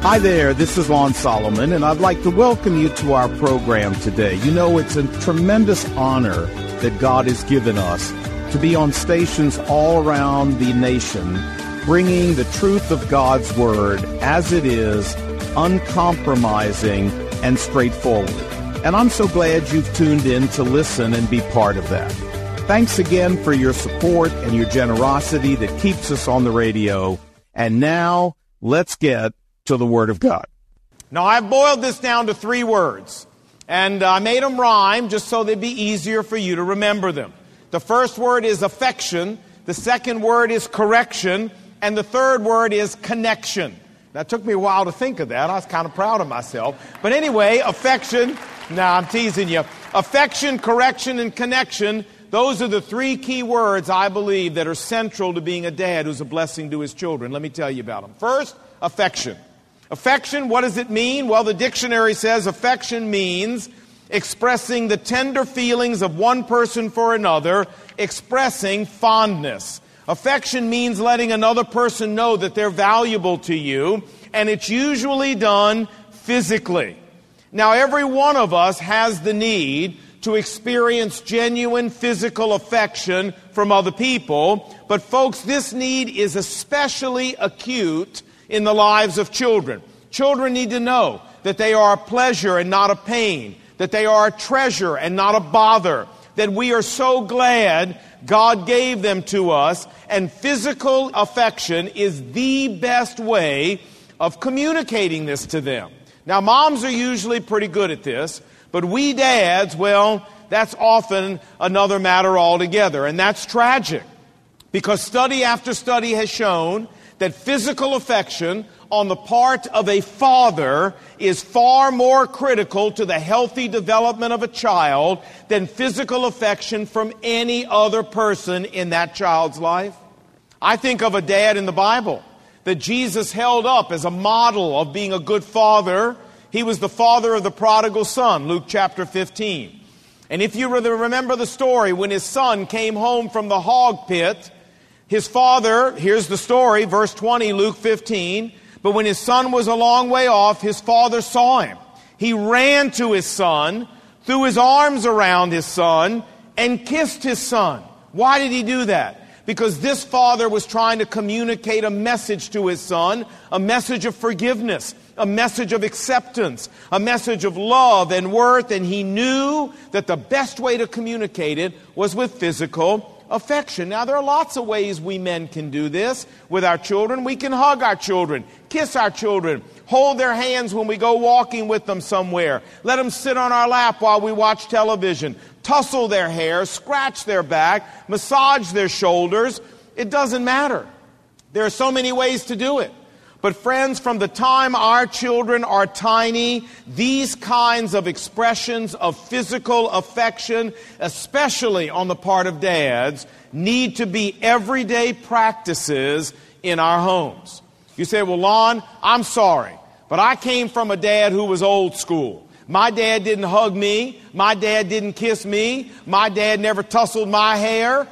Hi there, this is Lon Solomon, and I'd like to welcome you to our program today. You know, it's a tremendous honor that God has given us to be on stations all around the nation, bringing the truth of God's Word as it is, uncompromising and straightforward. And I'm so glad you've tuned in to listen and be part of that. Thanks again for your support and your generosity that keeps us on the radio. And now, let's get to the Word of God. Now, I've boiled this down to 3 words, and I made them rhyme just so they'd be easier for you to remember them. The first word is affection, the second word is correction, and the third word is connection. That took me a while to think of that. I was kind of proud of myself. But anyway, affection, I'm teasing you. Affection, correction, and connection, those are the 3 key words, I believe, that are central to being a dad who's a blessing to his children. Let me tell you about them. First, affection. Affection, what does it mean? Well, the dictionary says affection means expressing the tender feelings of one person for another, expressing fondness. Affection means letting another person know that they're valuable to you, and it's usually done physically. Now, every one of us has the need to experience genuine physical affection from other people, but folks, this need is especially acute in the lives of children. Children need to know that they are a pleasure and not a pain, that they are a treasure and not a bother, that we are so glad God gave them to us, and physical affection is the best way of communicating this to them. Now, moms are usually pretty good at this, but we dads, well, that's often another matter altogether, and that's tragic, because study after study has shown that physical affection on the part of a father is far more critical to the healthy development of a child than physical affection from any other person in that child's life. I think of a dad in the Bible that Jesus held up as a model of being a good father. He was the father of the prodigal son, Luke chapter 15. And if you remember the story, when his son came home from the hog pit, his father, here's the story, verse 20, Luke 15, but when his son was a long way off, his father saw him. He ran to his son, threw his arms around his son, and kissed his son. Why did he do that? Because this father was trying to communicate a message to his son, a message of forgiveness, a message of acceptance, a message of love and worth, and he knew that the best way to communicate it was with physical affection. Now, there are lots of ways we men can do this with our children. We can hug our children, kiss our children, hold their hands when we go walking with them somewhere, let them sit on our lap while we watch television, tussle their hair, scratch their back, massage their shoulders. It doesn't matter. There are so many ways to do it. But friends, from the time our children are tiny, these kinds of expressions of physical affection, especially on the part of dads, need to be everyday practices in our homes. You say, well, Lon, I'm sorry, but I came from a dad who was old school. My dad didn't hug me. My dad didn't kiss me. My dad never tussled my hair,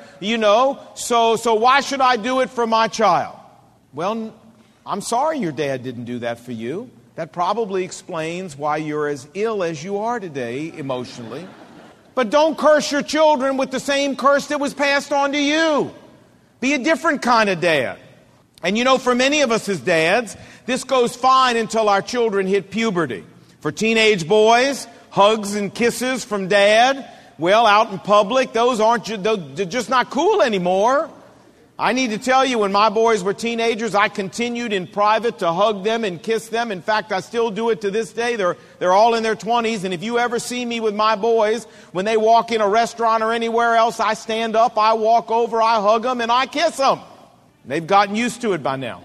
so why should I do it for my child? Well, I'm sorry your dad didn't do that for you. That probably explains why you're as ill as you are today emotionally. But don't curse your children with the same curse that was passed on to you. Be a different kind of dad. And for many of us as dads, this goes fine until our children hit puberty. For teenage boys, hugs and kisses from dad, well, out in public, they're just not cool anymore. I need to tell you, when my boys were teenagers, I continued in private to hug them and kiss them. In fact, I still do it to this day. They're all in their 20s, and if you ever see me with my boys, when they walk in a restaurant or anywhere else, I stand up, I walk over, I hug them, and I kiss them. They've gotten used to it by now.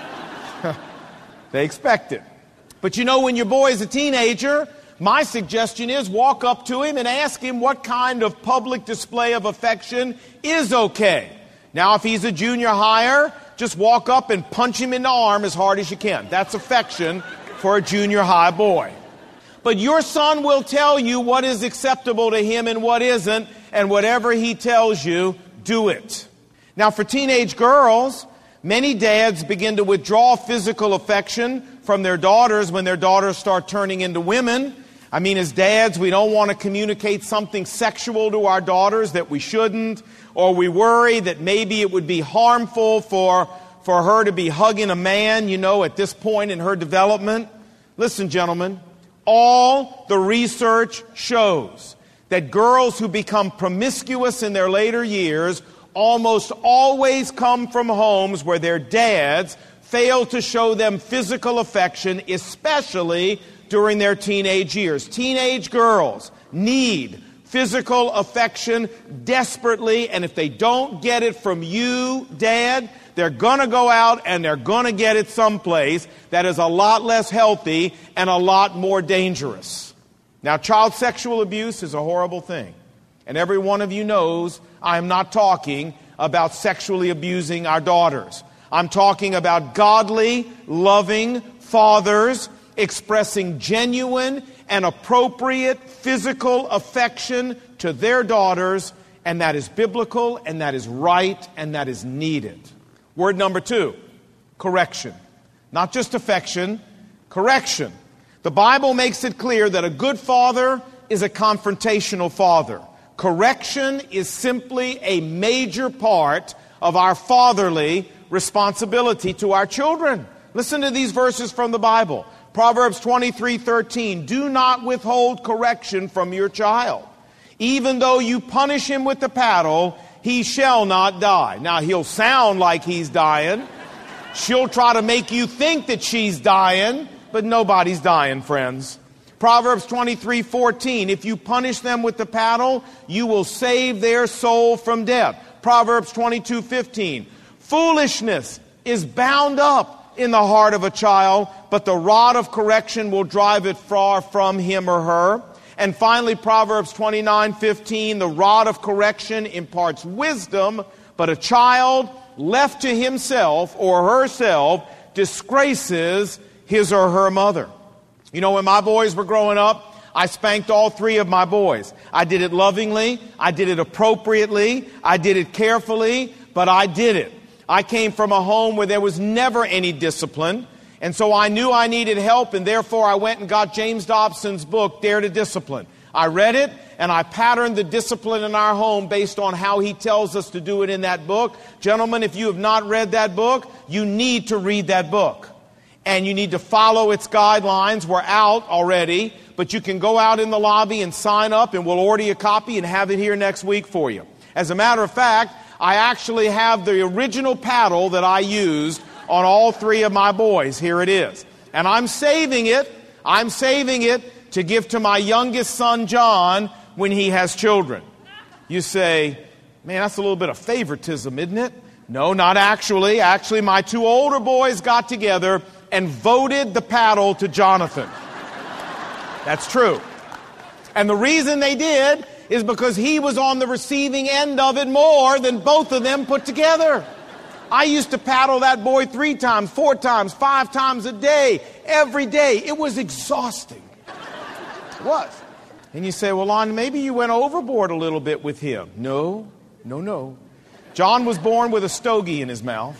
They expect it. But when your boy is a teenager, my suggestion is walk up to him and ask him what kind of public display of affection is okay. Now, if he's a junior higher, just walk up and punch him in the arm as hard as you can. That's affection for a junior high boy. But your son will tell you what is acceptable to him and what isn't, and whatever he tells you, do it. Now, for teenage girls, many dads begin to withdraw physical affection from their daughters when their daughters start turning into women. I mean, as dads, we don't want to communicate something sexual to our daughters that we shouldn't, or we worry that maybe it would be harmful for her to be hugging a man, at this point in her development. Listen, gentlemen, all the research shows that girls who become promiscuous in their later years almost always come from homes where their dads fail to show them physical affection, especially during their teenage years. Teenage girls need physical affection desperately, and if they don't get it from you, Dad, they're going to go out and they're going to get it someplace that is a lot less healthy and a lot more dangerous. Now, child sexual abuse is a horrible thing, and every one of you knows I'm not talking about sexually abusing our daughters. I'm talking about godly, loving fathers expressing genuine and appropriate physical affection to their daughters, and that is biblical, and that is right, and that is needed. Word number 2, correction. Not just affection, correction. The Bible makes it clear that a good father is a confrontational father. Correction is simply a major part of our fatherly responsibility to our children. Listen to these verses from the Bible. Proverbs 23:13, do not withhold correction from your child. Even though you punish him with the paddle, he shall not die. Now, he'll sound like he's dying. She'll try to make you think that she's dying, but nobody's dying, friends. Proverbs 23:14, if you punish them with the paddle, you will save their soul from death. Proverbs 22:15, foolishness is bound up in the heart of a child, but the rod of correction will drive it far from him or her. And finally, Proverbs 29:15, the rod of correction imparts wisdom, but a child left to himself or herself disgraces his or her mother. When my boys were growing up, I spanked all 3 of my boys. I did it lovingly, I did it appropriately, I did it carefully, but I did it. I came from a home where there was never any discipline, and so I knew I needed help, and therefore I went and got James Dobson's book, Dare to Discipline. I read it, and I patterned the discipline in our home based on how he tells us to do it in that book. Gentlemen, if you have not read that book, you need to read that book. And you need to follow its guidelines. We're out already, but you can go out in the lobby and sign up, and we'll order you a copy and have it here next week for you. As a matter of fact, I actually have the original paddle that I used on all 3 of my boys. Here it is. And I'm saving it to give to my youngest son, John, when he has children. You say, man, that's a little bit of favoritism, isn't it? No, not actually. Actually, my 2 older boys got together and voted the paddle to Jonathan. That's true. And the reason they did is because he was on the receiving end of it more than both of them put together. I used to paddle that boy 3 times, 4 times, 5 times a day, every day. It was exhausting. It was. And you say, well, Lon, maybe you went overboard a little bit with him. No. John was born with a stogie in his mouth.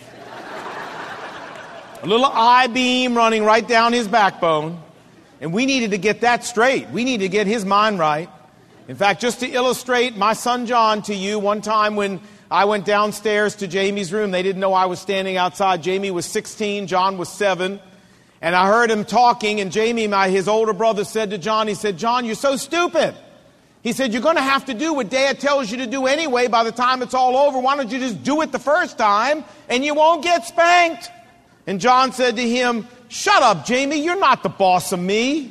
A little I-beam running right down his backbone. And we needed to get that straight. We needed to get his mind right. In fact, just to illustrate my son John to you, one time when I went downstairs to Jamie's room, they didn't know I was standing outside. Jamie was 16, John was 7. And I heard him talking, and Jamie, his older brother, said to John, he said, John, you're so stupid. He said, you're going to have to do what Dad tells you to do anyway by the time it's all over. Why don't you just do it the first time, and you won't get spanked? And John said to him, shut up, Jamie, you're not the boss of me.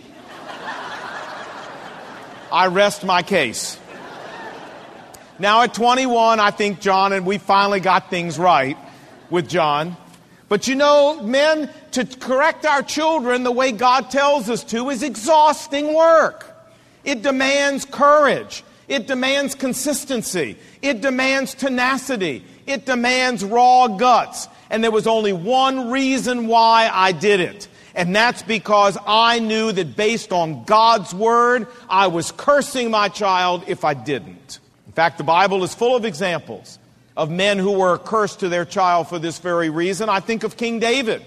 I rest my case. Now at 21, I think John, and we finally got things right with John. But men, to correct our children the way God tells us to is exhausting work. It demands courage. It demands consistency. It demands tenacity. It demands raw guts. And there was only one reason why I did it. And that's because I knew that based on God's word, I was cursing my child if I didn't. In fact, the Bible is full of examples of men who were cursed to their child for this very reason. I think of King David.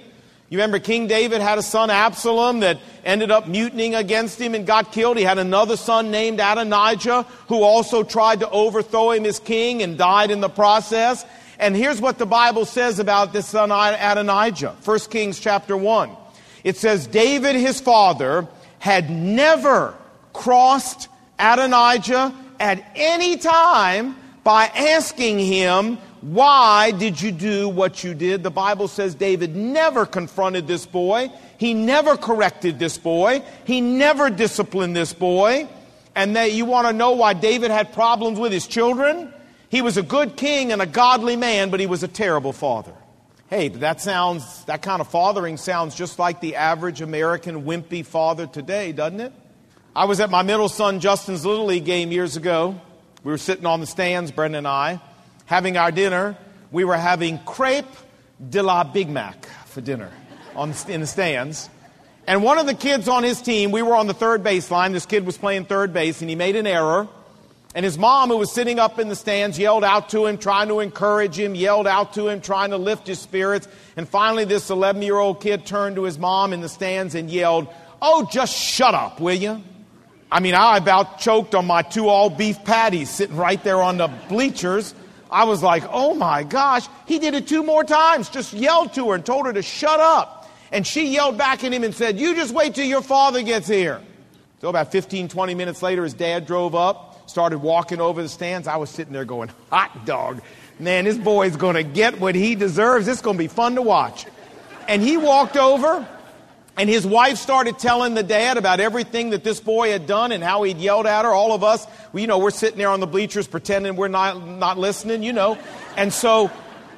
You remember King David had a son, Absalom, that ended up mutinying against him and got killed. He had another son named Adonijah, who also tried to overthrow him as king and died in the process. And here's what the Bible says about this son Adonijah. 1 Kings chapter 1. It says, David, his father, had never crossed Adonijah at any time by asking him, why did you do what you did? The Bible says David never confronted this boy. He never corrected this boy. He never disciplined this boy. And you want to know why David had problems with his children? He was a good king and a godly man, but he was a terrible father. Hey, that kind of fathering sounds just like the average American wimpy father today, doesn't it? I was at my middle son Justin's Little League game years ago. We were sitting on the stands, Brendan and I, having our dinner. We were having crepe de la Big Mac for dinner in the stands. And one of the kids on his team, we were on the third baseline. This kid was playing third base, and he made an error. And his mom, who was sitting up in the stands, yelled out to him, trying to encourage him, yelled out to him, trying to lift his spirits. And finally, this 11-year-old kid turned to his mom in the stands and yelled, "Oh, just shut up, will you?" I mean, I about choked on my 2 all-beef patties sitting right there on the bleachers. I was like, oh my gosh, he did it 2 more times, just yelled to her and told her to shut up. And she yelled back at him and said, "You just wait till your father gets here." So about 15, 20 minutes later, his dad drove up, started walking over the stands. I was sitting there going, hot dog. Man, this boy's going to get what he deserves. This is going to be fun to watch. And he walked over, and his wife started telling the dad about everything that this boy had done and how he'd yelled at her. All of us, we're sitting there on the bleachers pretending we're not listening, And so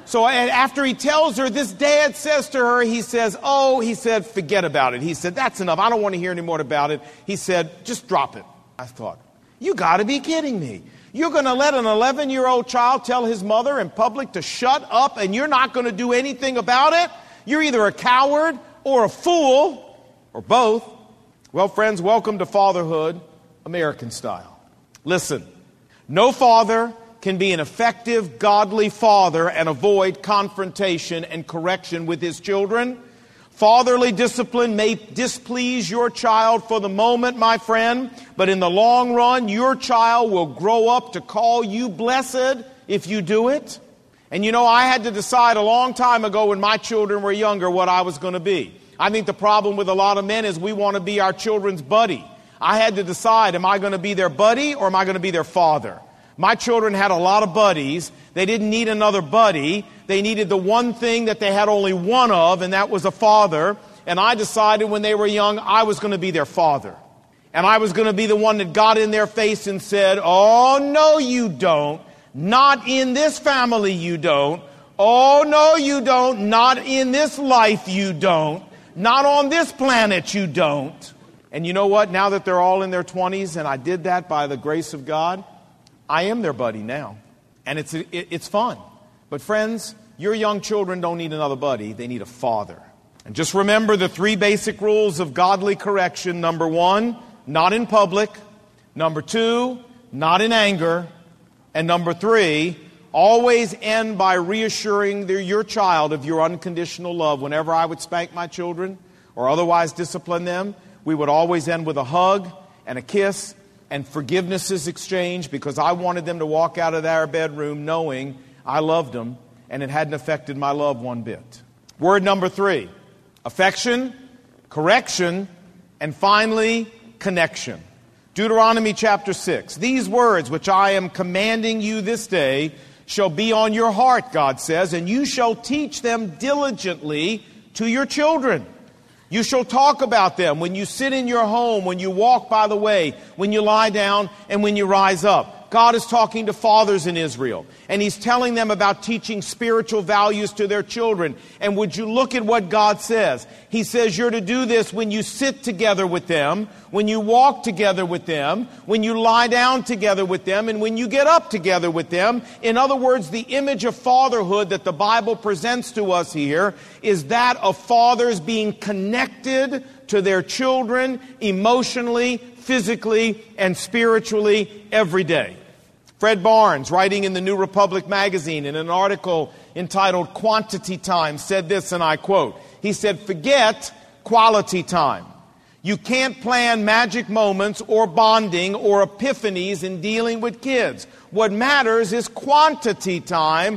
after he tells her, this dad says to her, he said, forget about it. He said, that's enough. I don't want to hear any more about it. He said, just drop it. I thought, you got to be kidding me. You're going to let an 11-year-old child tell his mother in public to shut up, and you're not going to do anything about it? You're either a coward or a fool, or both. Well, friends, welcome to fatherhood, American style. Listen, no father can be an effective, godly father and avoid confrontation and correction with his children. Fatherly discipline may displease your child for the moment, my friend, but in the long run, your child will grow up to call you blessed if you do it. And I had to decide a long time ago when my children were younger what I was going to be. I think the problem with a lot of men is we want to be our children's buddy. I had to decide, am I going to be their buddy or am I going to be their father? My children had a lot of buddies. They didn't need another buddy. They needed the one thing that they had only one of, and that was a father. And I decided when they were young, I was going to be their father. And I was going to be the one that got in their face and said, "Oh, no, you don't. Not in this family, you don't. Oh, no, you don't. Not in this life, you don't. Not on this planet, you don't." And you know what? Now that they're all in their 20s, and I did that by the grace of God, I am their buddy now. And it's fun. But friends, your young children don't need another buddy. They need a father. And just remember the 3 basic rules of godly correction. Number 1, not in public. Number 2, not in anger. And number 3, always end by reassuring your child of your unconditional love. Whenever I would spank my children or otherwise discipline them, we would always end with a hug and a kiss and forgiveness is exchanged, because I wanted them to walk out of their bedroom knowing I loved them and it hadn't affected my love one bit. Word number 3, affection, correction, and finally, connection. Deuteronomy chapter 6. These words which I am commanding you this day shall be on your heart, God says, and you shall teach them diligently to your children. You shall talk about them when you sit in your home, when you walk by the way, when you lie down, and when you rise up. God is talking to fathers in Israel, and He's telling them about teaching spiritual values to their children. And would you look at what God says? He says you're to do this when you sit together with them, when you walk together with them, when you lie down together with them, and when you get up together with them. In other words, the image of fatherhood that the Bible presents to us here is that of fathers being connected to their children emotionally, physically, and spiritually every day. Fred Barnes, writing in the New Republic magazine in an article entitled Quantity Time said this, and I quote, he said, "Forget quality time. You can't plan magic moments or bonding or epiphanies in dealing with kids. What matters is quantity time.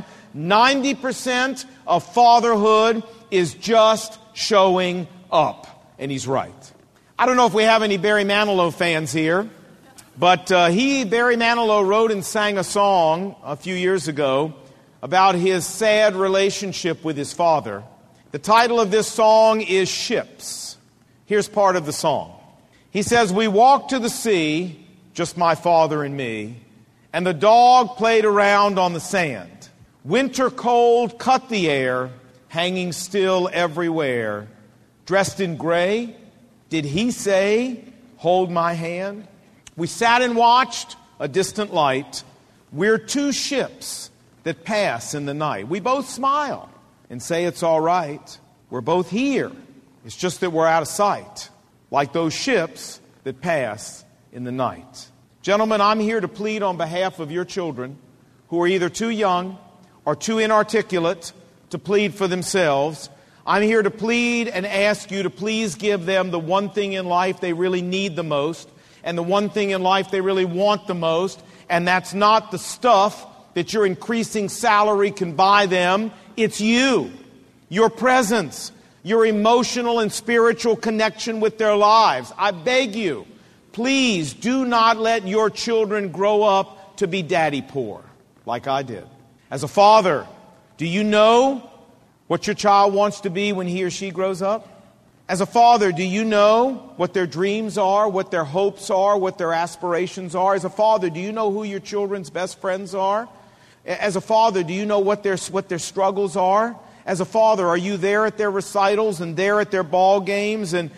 90% of fatherhood is just showing up." And he's right. I don't know if we have any Barry Manilow fans here, but Barry Manilow, wrote and sang a song a few years ago about his sad relationship with his father. The title of this song is Ships. Here's part of the song. He says, "We walked to the sea, just my father and me, and the dog played around on the sand. Winter cold cut the air, hanging still everywhere. Dressed in gray, did he say, 'Hold my hand'? We sat and watched a distant light. We're two ships that pass in the night. We both smile and say it's all right. We're both here. It's just that we're out of sight, like those ships that pass in the night." Gentlemen, I'm here to plead on behalf of your children who are either too young or too inarticulate to plead for themselves. I'm here to plead and ask you to please give them the one thing in life they really need the most, and the one thing in life they really want the most, and that's not the stuff that your increasing salary can buy them. It's you, your presence, your emotional and spiritual connection with their lives. I beg you, please do not let your children grow up to be daddy poor, like I did. As a father, do you know what your child wants to be when he or she grows up? As a father, do you know what their dreams are, what their hopes are, what their aspirations are? As a father, do you know who your children's best friends are? As a father, do you know what their struggles are? As a father, are you there at their recitals and there at their ball games? And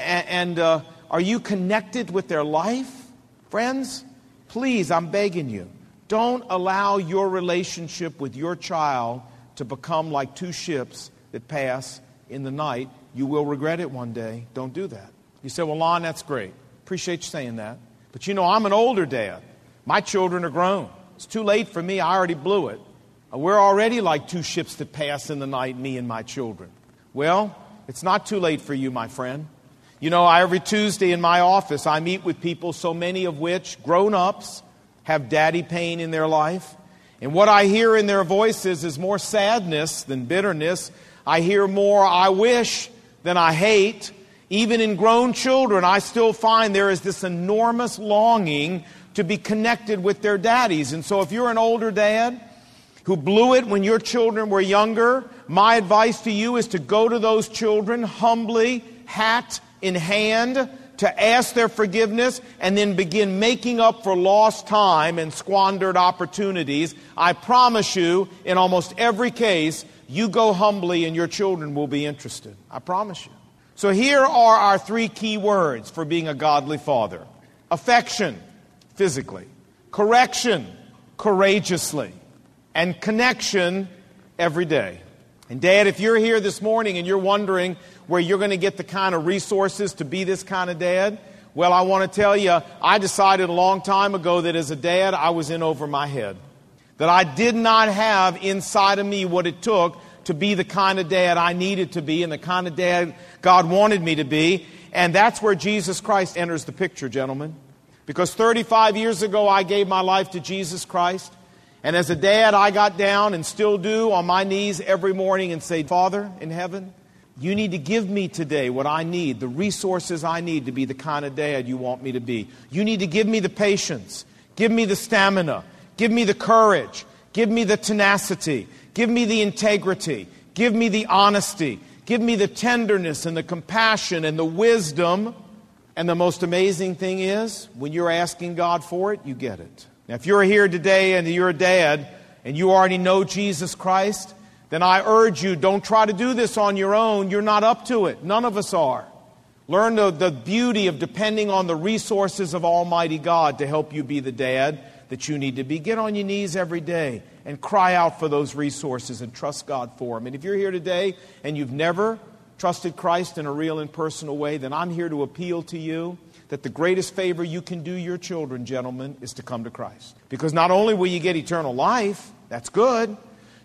are you connected with their life? Friends, please, I'm begging you, don't allow your relationship with your child to become like two ships that pass in the night. You will regret it one day. Don't do that. You say, "Well, Lon, that's great. Appreciate you saying that. But you know, I'm an older dad. My children are grown. It's too late for me. I already blew it. We're already like two ships that pass in the night, me and my children." Well, it's not too late for you, my friend. You know, every Tuesday in my office, I meet with people, so many of which, grown-ups, have daddy pain in their life. And what I hear in their voices is more sadness than bitterness. I hear more "I wish" than "I hate." Even in grown children, I still find there is this enormous longing to be connected with their daddies. And so if you're an older dad who blew it when your children were younger, my advice to you is to go to those children humbly, hat in hand, to ask their forgiveness, and then begin making up for lost time and squandered opportunities. I promise you, in almost every case, you go humbly and your children will be interested. I promise you. So here are our three key words for being a godly father. Affection, physically. Correction, courageously. And connection, every day. And Dad, if you're here this morning and you're wondering where you're going to get the kind of resources to be this kind of dad, well, I want to tell you, I decided a long time ago that as a dad, I was in over my head. That I did not have inside of me what it took to be the kind of dad I needed to be and the kind of dad God wanted me to be. And that's where Jesus Christ enters the picture, gentlemen. Because 35 years ago, I gave my life to Jesus Christ. And as a dad, I got down and still do on my knees every morning and say, "Father in heaven, you need to give me today what I need, the resources I need to be the kind of dad you want me to be. You need to give me the patience, give me the stamina, give me the courage, give me the tenacity, give me the integrity, give me the honesty, give me the tenderness and the compassion and the wisdom." And the most amazing thing is, when you're asking God for it, you get it. Now, if you're here today and you're a dad and you already know Jesus Christ, then I urge you, don't try to do this on your own. You're not up to it. None of us are. Learn the beauty of depending on the resources of Almighty God to help you be the dad that you need to be. Get on your knees every day and cry out for those resources and trust God for them. And if you're here today and you've never trusted Christ in a real and personal way, then I'm here to appeal to you that the greatest favor you can do your children, gentlemen, is to come to Christ. Because not only will you get eternal life, that's good,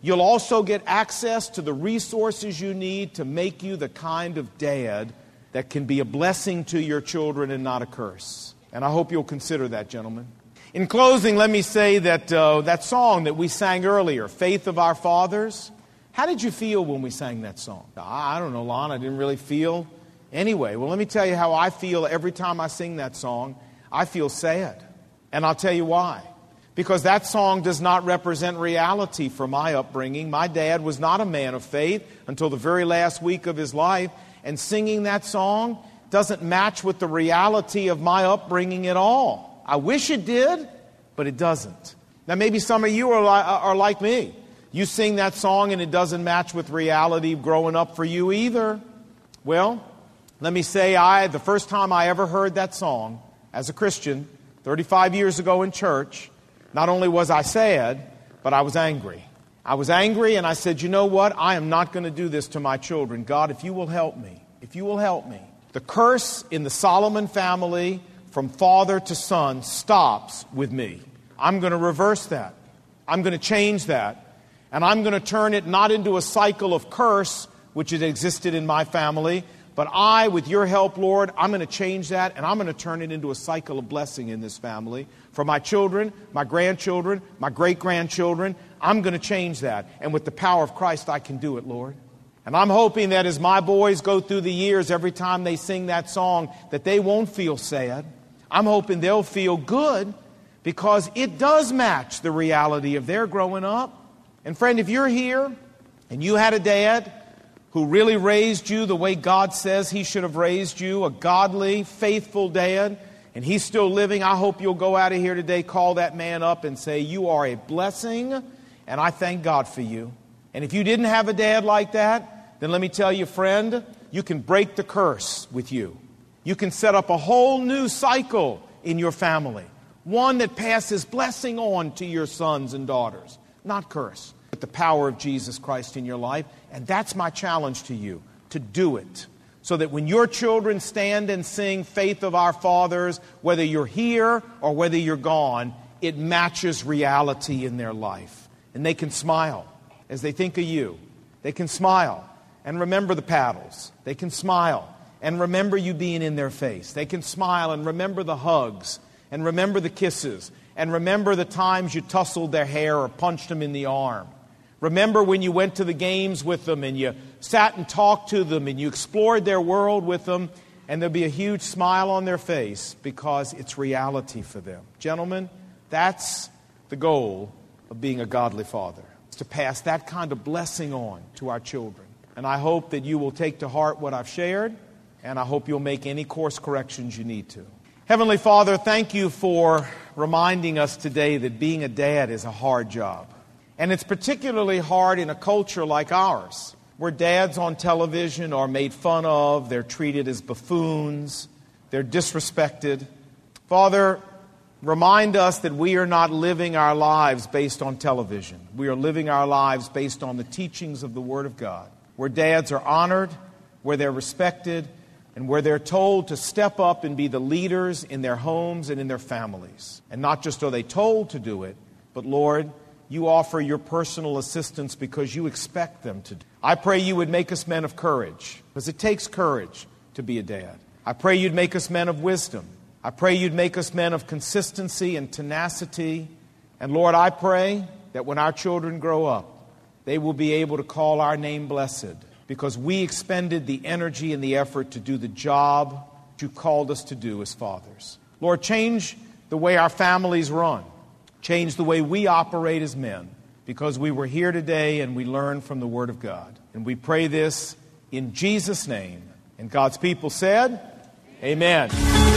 You'll also get access to the resources you need to make you the kind of dad that can be a blessing to your children and not a curse. And I hope you'll consider that, gentlemen. In closing, let me say that that song that we sang earlier, Faith of Our Fathers, how did you feel when we sang that song? I don't know, Lon, I didn't really feel anyway. Well, let me tell you how I feel every time I sing that song. I feel sad. And I'll tell you why. Because that song does not represent reality for my upbringing. My dad was not a man of faith until the very last week of his life. And singing that song doesn't match with the reality of my upbringing at all. I wish it did, but it doesn't. Now, maybe some of you are like me. You sing that song and it doesn't match with reality growing up for you either. Well, let me say the first time I ever heard that song as a Christian, 35 years ago in church, not only was I sad, but I was angry. I was angry and I said, you know what? I am not going to do this to my children. God, if you will help me, if you will help me. The curse in the Solomon family from father to son stops with me. I'm going to reverse that. I'm going to change that. And I'm going to turn it not into a cycle of curse, which had existed in my family, but I, with your help, Lord, I'm going to change that, and I'm going to turn it into a cycle of blessing in this family. For my children, my grandchildren, my great-grandchildren, I'm going to change that. And with the power of Christ, I can do it, Lord. And I'm hoping that as my boys go through the years, every time they sing that song, that they won't feel sad. I'm hoping they'll feel good, because it does match the reality of their growing up. And friend, if you're here and you had a dad who really raised you the way God says he should have raised you, a godly, faithful dad, and he's still living, I hope you'll go out of here today, call that man up and say, you are a blessing, and I thank God for you. And if you didn't have a dad like that, then let me tell you, friend, you can break the curse with you. You can set up a whole new cycle in your family, one that passes blessing on to your sons and daughters, not curse, but the power of Jesus Christ in your life. And that's my challenge to you, to do it. So that when your children stand and sing Faith of Our Fathers, whether you're here or whether you're gone, it matches reality in their life. And they can smile as they think of you. They can smile and remember the paddles. They can smile and remember you being in their face. They can smile and remember the hugs and remember the kisses and remember the times you tussled their hair or punched them in the arm. Remember when you went to the games with them and you sat and talked to them and you explored their world with them, and there'll be a huge smile on their face because it's reality for them. Gentlemen, that's the goal of being a godly father, is to pass that kind of blessing on to our children. And I hope that you will take to heart what I've shared, and I hope you'll make any course corrections you need to. Heavenly Father, thank you for reminding us today that being a dad is a hard job. And it's particularly hard in a culture like ours, where dads on television are made fun of, they're treated as buffoons, they're disrespected. Father, remind us that we are not living our lives based on television. We are living our lives based on the teachings of the Word of God, where dads are honored, where they're respected, and where they're told to step up and be the leaders in their homes and in their families. And not just are they told to do it, but Lord, you offer your personal assistance because you expect them to do. I pray you would make us men of courage, because it takes courage to be a dad. I pray you'd make us men of wisdom. I pray you'd make us men of consistency and tenacity. And Lord, I pray that when our children grow up, they will be able to call our name blessed, because we expended the energy and the effort to do the job you called us to do as fathers. Lord, change the way our families run. Change the way we operate as men, because we were here today and we learned from the Word of God. And we pray this in Jesus' name. And God's people said, Amen.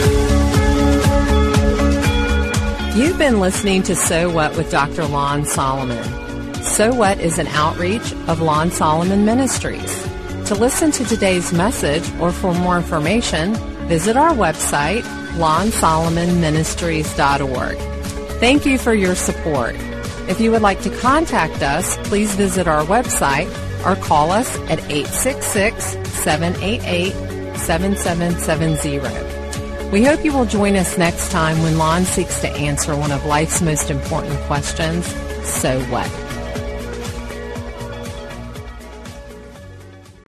You've been listening to So What with Dr. Lon Solomon. So What is an outreach of Lon Solomon Ministries. To listen to today's message or for more information, visit our website, lonsolomonministries.org. Thank you for your support. If you would like to contact us, please visit our website or call us at 866-788-7770. We hope you will join us next time when Lon seeks to answer one of life's most important questions, so what?